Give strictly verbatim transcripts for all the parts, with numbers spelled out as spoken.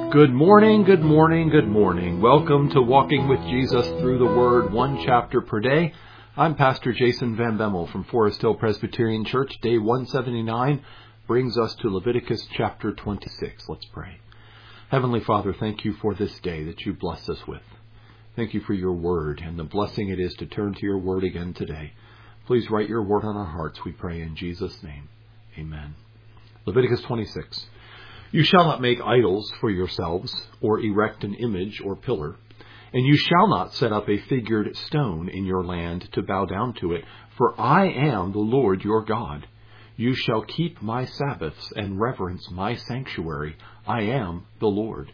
Good morning, good morning, good morning. Welcome to Walking with Jesus Through the Word, one chapter per day. I'm Pastor Jason Van Bemmel from Forest Hill Presbyterian Church. Day one seventy-nine brings us to Leviticus chapter twenty-six. Let's pray. Heavenly Father, thank you for this day that you bless us with. Thank you for your word and the blessing it is to turn to your word again today. Please write your word on our hearts, we pray in Jesus' name. Amen. Leviticus twenty-six. You shall not make idols for yourselves, or erect an image or pillar, and you shall not set up a figured stone in your land to bow down to it, for I am the Lord your God. You shall keep my Sabbaths and reverence my sanctuary. I am the Lord.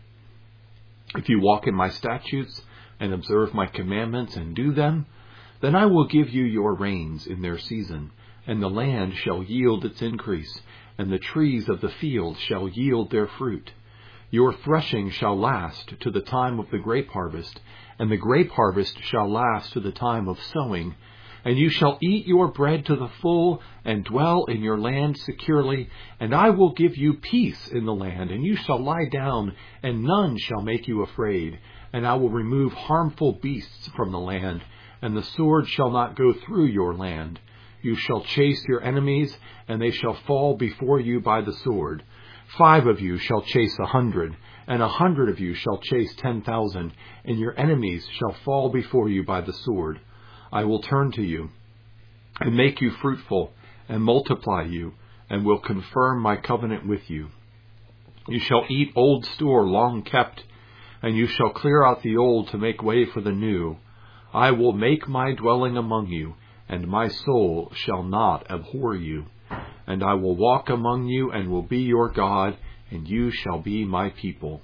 If you walk in my statutes and observe my commandments and do them, then I will give you your rains in their season, and the land shall yield its increase, and the trees of the field shall yield their fruit. Your threshing shall last to the time of the grape harvest, and the grape harvest shall last to the time of sowing. And you shall eat your bread to the full, and dwell in your land securely. And I will give you peace in the land, and you shall lie down, and none shall make you afraid. And I will remove harmful beasts from the land, and the sword shall not go through your land. You shall chase your enemies, and they shall fall before you by the sword. Five of you shall chase a hundred, and a hundred of you shall chase ten thousand, and your enemies shall fall before you by the sword. I will turn to you, and make you fruitful, and multiply you, and will confirm my covenant with you. You shall eat old store long kept, and you shall clear out the old to make way for the new. I will make my dwelling among you, and my soul shall not abhor you. And I will walk among you, and will be your God, and you shall be my people.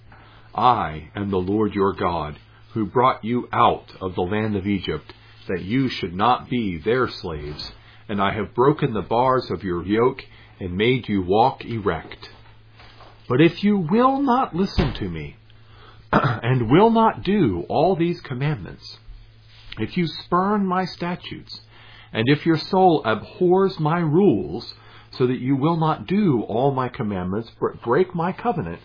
I am the Lord your God, who brought you out of the land of Egypt, that you should not be their slaves. And I have broken the bars of your yoke, and made you walk erect. But if you will not listen to me, and will not do all these commandments, if you spurn my statutes, and if your soul abhors my rules, so that you will not do all my commandments, but break my covenant,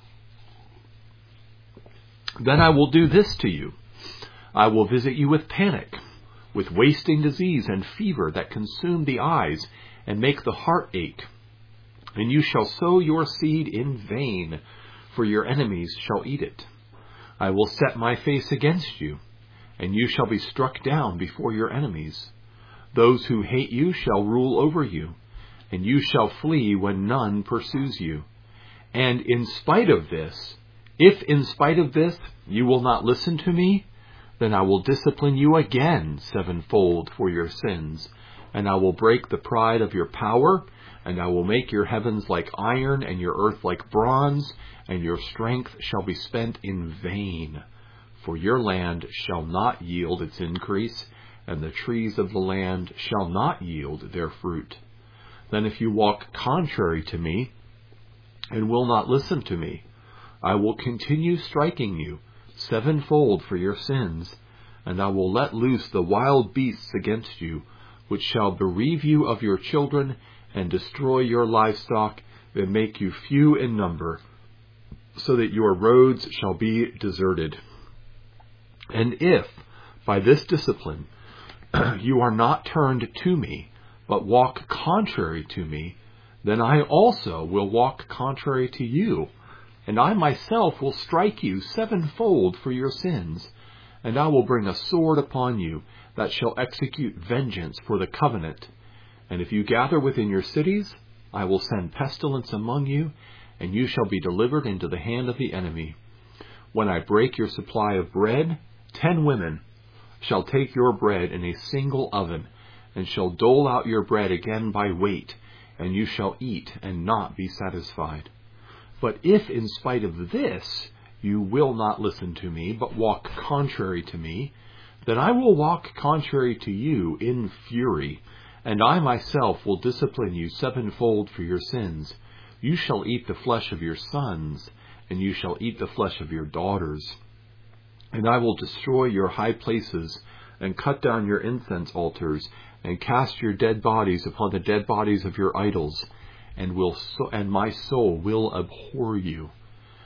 then I will do this to you. I will visit you with panic, with wasting disease and fever that consume the eyes and make the heart ache. And you shall sow your seed in vain, for your enemies shall eat it. I will set my face against you, and you shall be struck down before your enemies. Those who hate you shall rule over you, and you shall flee when none pursues you. And in spite of this, if in spite of this you will not listen to me, then I will discipline you again sevenfold for your sins, and I will break the pride of your power, and I will make your heavens like iron and your earth like bronze, and your strength shall be spent in vain. For your land shall not yield its increase, and the trees of the land shall not yield their fruit. Then if you walk contrary to me, and will not listen to me, I will continue striking you sevenfold for your sins, and I will let loose the wild beasts against you, which shall bereave you of your children, and destroy your livestock, and make you few in number, so that your roads shall be deserted. And if, by this discipline, you are not turned to me, but walk contrary to me, then I also will walk contrary to you, and I myself will strike you sevenfold for your sins, and I will bring a sword upon you that shall execute vengeance for the covenant. And if you gather within your cities, I will send pestilence among you, and you shall be delivered into the hand of the enemy. When I break your supply of bread, ten women shall take your bread in a single oven, and shall dole out your bread again by weight, and you shall eat and not be satisfied. But if in spite of this you will not listen to me, but walk contrary to me, then I will walk contrary to you in fury, and I myself will discipline you sevenfold for your sins. You shall eat the flesh of your sons, and you shall eat the flesh of your daughters. And I will destroy your high places, and cut down your incense altars, and cast your dead bodies upon the dead bodies of your idols, and will so, and my soul will abhor you.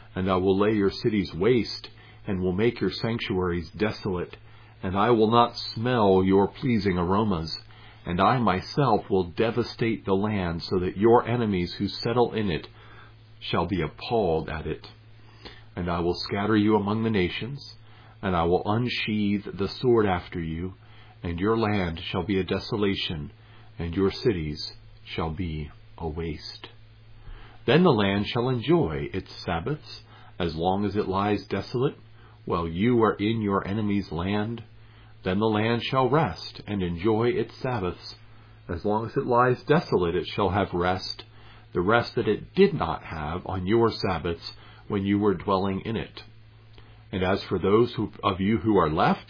and I will lay your cities waste, and will make your sanctuaries desolate, and I will not smell your pleasing aromas, and I myself will devastate the land, so that your enemies who settle in it shall be appalled at it. And I will scatter you among the nations, and I will unsheathe the sword after you, and your land shall be a desolation, and your cities shall be a waste. Then the land shall enjoy its Sabbaths, as long as it lies desolate, while you are in your enemy's land. Then the land shall rest and enjoy its Sabbaths. As long as it lies desolate, it shall have rest, the rest that it did not have on your Sabbaths when you were dwelling in it. And as for those who, of you who are left,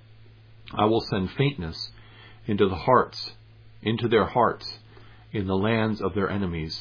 I will send faintness into the hearts, into their hearts, in the lands of their enemies.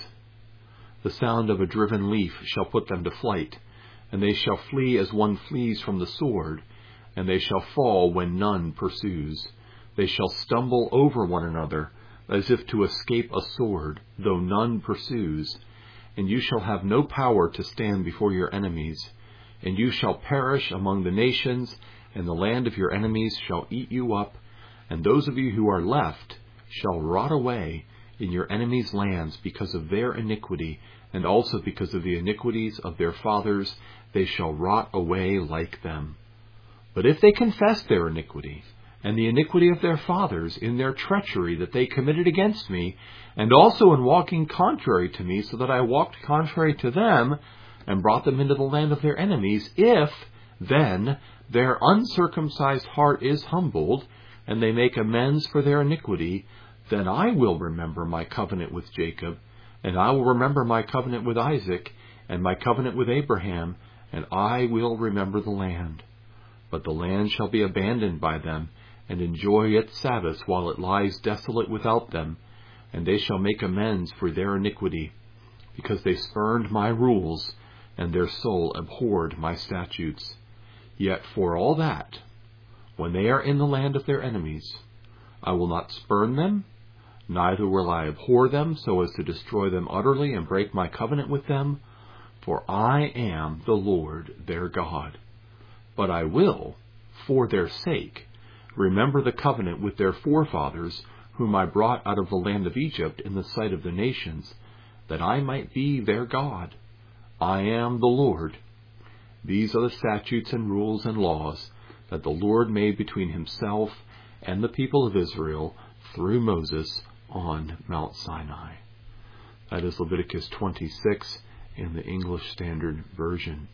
The sound of a driven leaf shall put them to flight, and they shall flee as one flees from the sword, and they shall fall when none pursues. They shall stumble over one another, as if to escape a sword, though none pursues. And you shall have no power to stand before your enemies. And you shall perish among the nations, and the land of your enemies shall eat you up, and those of you who are left shall rot away in your enemies' lands because of their iniquity, and also because of the iniquities of their fathers. They shall rot away like them. But if they confess their iniquity, and the iniquity of their fathers in their treachery that they committed against me, and also in walking contrary to me, so that I walked contrary to them, and brought them into the land of their enemies, if then their uncircumcised heart is humbled, and they make amends for their iniquity, then I will remember my covenant with Jacob, and I will remember my covenant with Isaac, and my covenant with Abraham, and I will remember the land. But the land shall be abandoned by them, and enjoy its Sabbaths while it lies desolate without them, and they shall make amends for their iniquity, because they spurned my rules, and their soul abhorred my statutes. Yet for all that, when they are in the land of their enemies, I will not spurn them, neither will I abhor them so as to destroy them utterly and break my covenant with them, for I am the Lord their God. But I will, for their sake, remember the covenant with their forefathers, whom I brought out of the land of Egypt in the sight of the nations, that I might be their God. I am the Lord. These are the statutes and rules and laws that the Lord made between himself and the people of Israel through Moses on Mount Sinai. That is Leviticus twenty-six in the English Standard Version.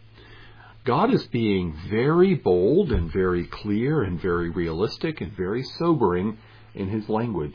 God is being very bold and very clear and very realistic and very sobering in his language.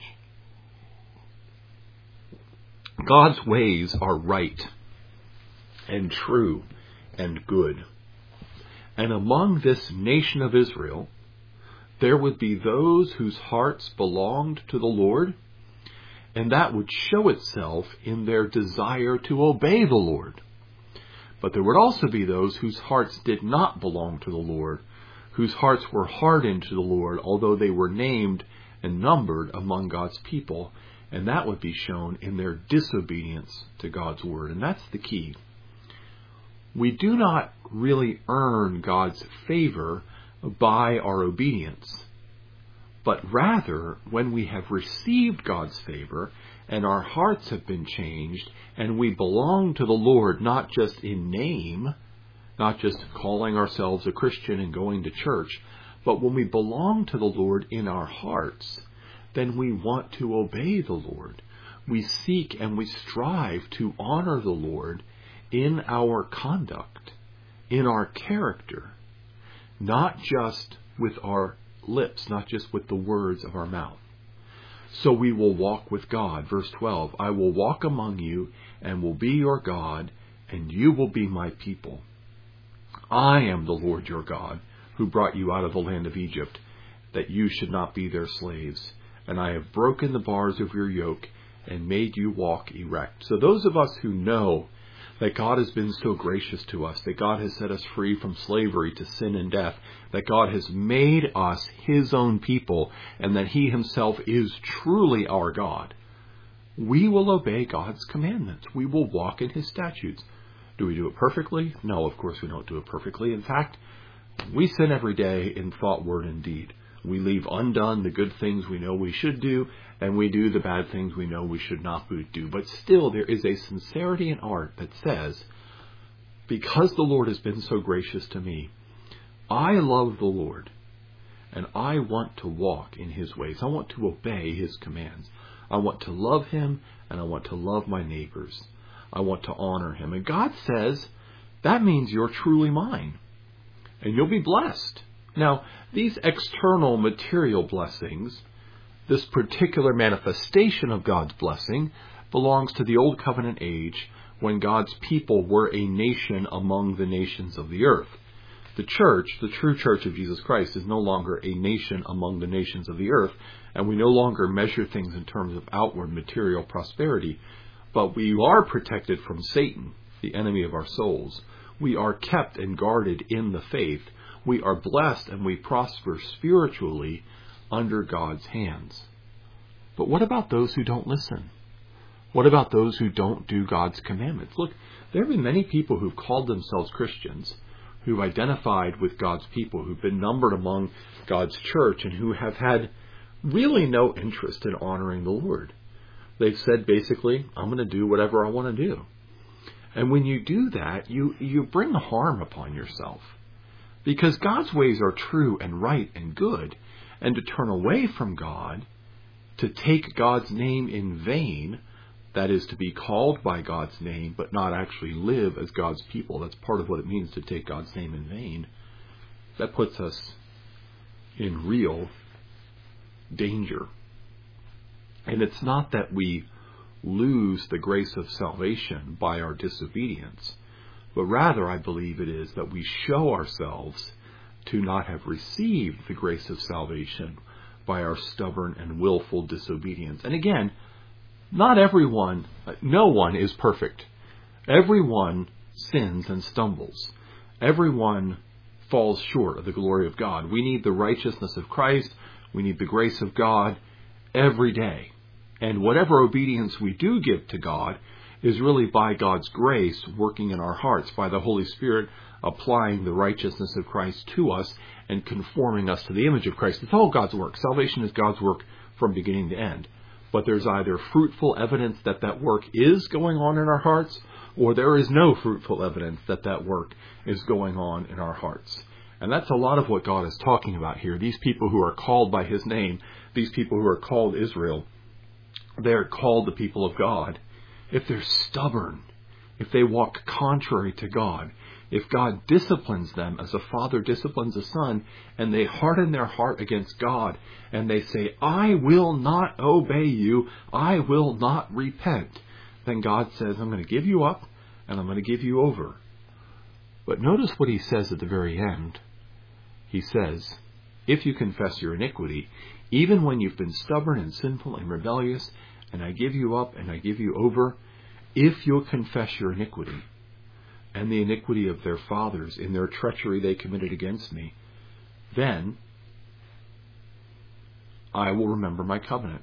God's ways are right and true and good. And among this nation of Israel, there would be those whose hearts belonged to the Lord, and that would show itself in their desire to obey the Lord. But there would also be those whose hearts did not belong to the Lord, whose hearts were hardened to the Lord, although they were named and numbered among God's people, and that would be shown in their disobedience to God's word. And that's the key. We do not really earn God's favor by our obedience, but rather when we have received God's favor and our hearts have been changed and we belong to the Lord, not just in name, not just calling ourselves a Christian and going to church, but when we belong to the Lord in our hearts, then we want to obey the Lord. We seek and we strive to honor the Lord in our conduct, in our character, not just with our lips, not just with the words of our mouth. So we will walk with God. Verse twelve, I will walk among you and will be your God, and you will be my people. I am the Lord your God, who brought you out of the land of Egypt, that you should not be their slaves. And I have broken the bars of your yoke and made you walk erect. So those of us who know that God has been so gracious to us, that God has set us free from slavery to sin and death, that God has made us his own people, and that he himself is truly our God, we will obey God's commandments. We will walk in his statutes. Do we do it perfectly? No, of course we don't do it perfectly. In fact, we sin every day in thought, word, and deed. We leave undone the good things we know we should do, and we do the bad things we know we should not do. But still, there is a sincerity in art that says, because the Lord has been so gracious to me, I love the Lord, and I want to walk in His ways. I want to obey His commands. I want to love Him, and I want to love my neighbors. I want to honor Him. And God says, that means you're truly mine, and you'll be blessed. Now, these external material blessings, this particular manifestation of God's blessing, belongs to the Old Covenant age when God's people were a nation among the nations of the earth. The church, the true church of Jesus Christ, is no longer a nation among the nations of the earth, and we no longer measure things in terms of outward material prosperity. But we are protected from Satan, the enemy of our souls. We are kept and guarded in the faith. We are blessed and we prosper spiritually under God's hands. But what about those who don't listen? What about those who don't do God's commandments? Look, there have been many people who've called themselves Christians, who've identified with God's people, who've been numbered among God's church, and who have had really no interest in honoring the Lord. They've said basically, I'm going to do whatever I want to do. And when you do that, you, you bring harm upon yourself. Because God's ways are true and right and good, and to turn away from God, to take God's name in vain, that is to be called by God's name, but not actually live as God's people. That's part of what it means to take God's name in vain. That puts us in real danger. And it's not that we lose the grace of salvation by our disobedience, but rather I believe it is that we show ourselves to not have received the grace of salvation by our stubborn and willful disobedience. And again, not everyone, no one is perfect. Everyone sins and stumbles. Everyone falls short of the glory of God. We need the righteousness of Christ. We need the grace of God every day. And whatever obedience we do give to God is really by God's grace working in our hearts, by the Holy Spirit applying the righteousness of Christ to us and conforming us to the image of Christ. It's all God's work. Salvation is God's work from beginning to end. But there's either fruitful evidence that that work is going on in our hearts, or there is no fruitful evidence that that work is going on in our hearts. And that's a lot of what God is talking about here. These people who are called by His name, these people who are called Israel, they're called the people of God. If they're stubborn, if they walk contrary to God, if God disciplines them as a father disciplines a son, and they harden their heart against God, and they say, I will not obey you, I will not repent, then God says, I'm going to give you up, and I'm going to give you over. But notice what He says at the very end. He says, if you confess your iniquity, even when you've been stubborn and sinful and rebellious, and I give you up and I give you over, if you'll confess your iniquity and the iniquity of their fathers in their treachery they committed against me, then I will remember my covenant.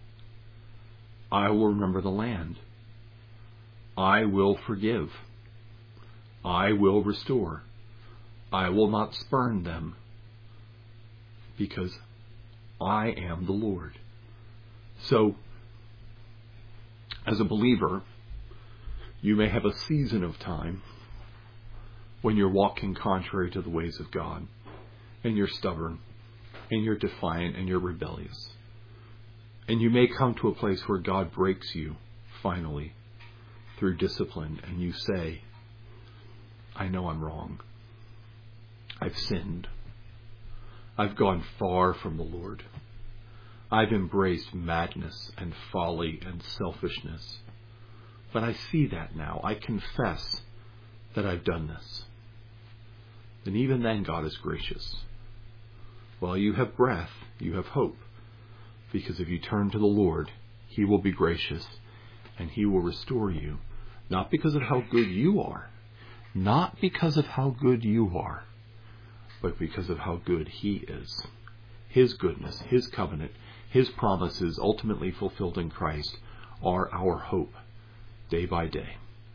I will remember the land. I will forgive. I will restore. I will not spurn them, because I am the Lord. So, as a believer, you may have a season of time when you're walking contrary to the ways of God, and you're stubborn, and you're defiant, and you're rebellious. And you may come to a place where God breaks you, finally, through discipline, and you say, I know I'm wrong. I've sinned. I've gone far from the Lord. I've embraced madness and folly and selfishness. But I see that now. I confess that I've done this. And even then, God is gracious. While you have breath, you have hope. Because if you turn to the Lord, He will be gracious and He will restore you. Not because of how good you are. Not because of how good you are. But because of how good He is. His goodness, His covenant, His promises ultimately fulfilled in Christ are our hope day by day.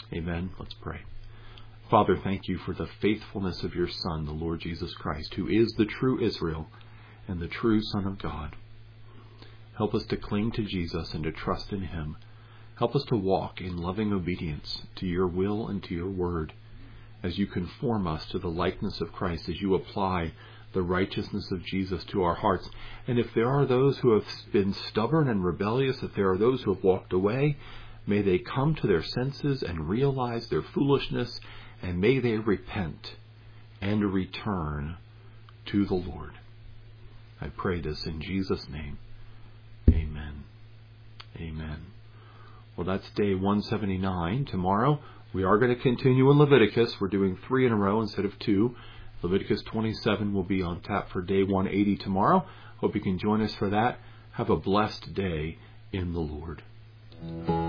Amen. Let's pray. Father, thank you for the faithfulness of your Son, the Lord Jesus Christ, who is the true Israel and the true Son of God. Help us to cling to Jesus and to trust in him. Help us to walk in loving obedience to your will and to your word, as you conform us to the likeness of Christ, as you apply the righteousness of Jesus to our hearts. And if there are those who have been stubborn and rebellious, if there are those who have walked away, may they come to their senses and realize their foolishness, and may they repent and return to the Lord. I pray this in Jesus' name. Amen. Amen. Well, that's day one seventy-nine. Tomorrow we are going to continue in Leviticus. We're doing three in a row instead of two. Leviticus twenty-seven will be on tap for day one eighty tomorrow. Hope you can join us for that. Have a blessed day in the Lord.